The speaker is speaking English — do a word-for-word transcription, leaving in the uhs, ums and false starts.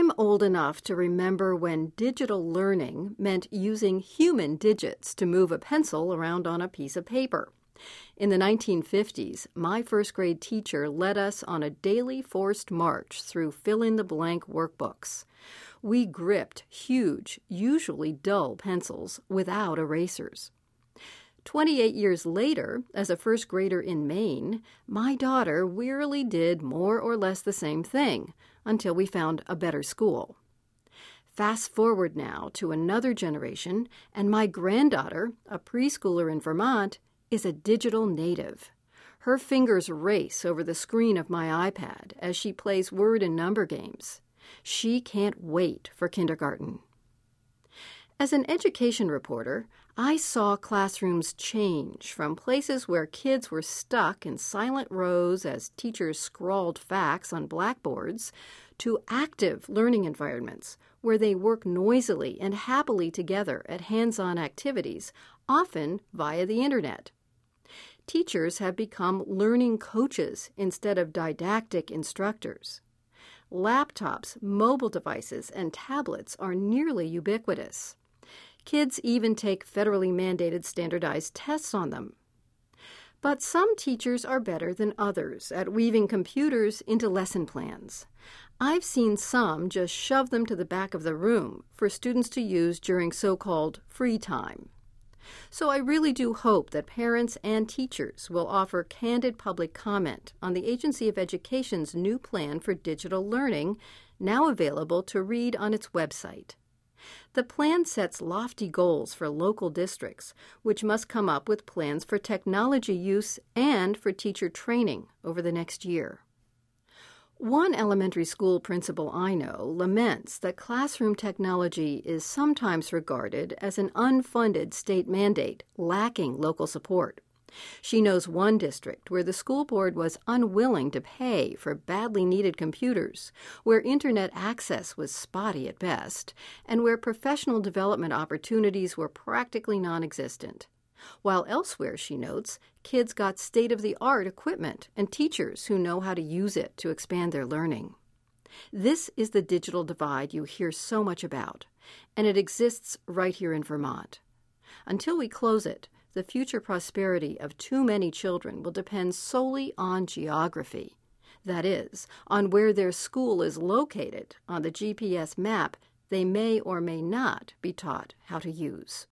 I'm old enough to remember when digital learning meant using human digits to move a pencil around on a piece of paper. In the nineteen fifties, my first grade teacher led us on a daily forced march through fill-in-the-blank workbooks. We gripped huge, usually dull pencils without erasers. Twenty-eight years later, as a first grader in Maine, my daughter wearily did more or less the same thing until we found a better school. Fast forward now to another generation, and my granddaughter, a preschooler in Vermont, is a digital native. Her fingers race over the screen of my iPad as she plays word and number games. She can't wait for kindergarten. As an education reporter, I saw classrooms change from places where kids were stuck in silent rows as teachers scrawled facts on blackboards to active learning environments where they work noisily and happily together at hands-on activities, often via the internet. Teachers have become learning coaches instead of didactic instructors. Laptops, mobile devices, and tablets are nearly ubiquitous. Kids even take federally mandated standardized tests on them. But some teachers are better than others at weaving computers into lesson plans. I've seen some just shove them to the back of the room for students to use during so-called free time. So I really do hope that parents and teachers will offer candid public comment on the Agency of Education's new plan for digital learning, now available to read on its website. The plan sets lofty goals for local districts, which must come up with plans for technology use and for teacher training over the next year. One elementary school principal I know laments that classroom technology is sometimes regarded as an unfunded state mandate, lacking local support. She knows one district where the school board was unwilling to pay for badly needed computers, where internet access was spotty at best, and where professional development opportunities were practically non-existent. While elsewhere, she notes, kids got state-of-the-art equipment and teachers who know how to use it to expand their learning. This is the digital divide you hear so much about, and it exists right here in Vermont. Until we close it, the future prosperity of too many children will depend solely on geography. That is, on where their school is located on the G P S map they may or may not be taught how to use.